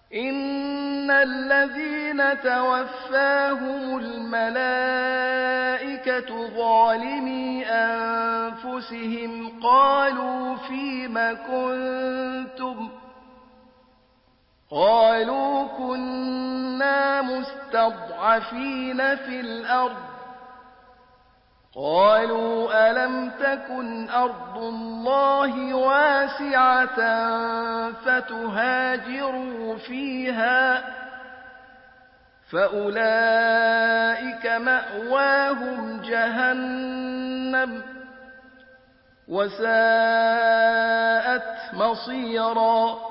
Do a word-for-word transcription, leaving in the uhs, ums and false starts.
إن الذين توفاهم الملائكة ظالمي أنفسهم قالوا فيم كنتم قالوا كنا مستضعفين في الأرض قالوا ألم تكن أرض الله واسعة فتهاجروا فيها فأولئك مأواهم جهنم وساءت مصيرا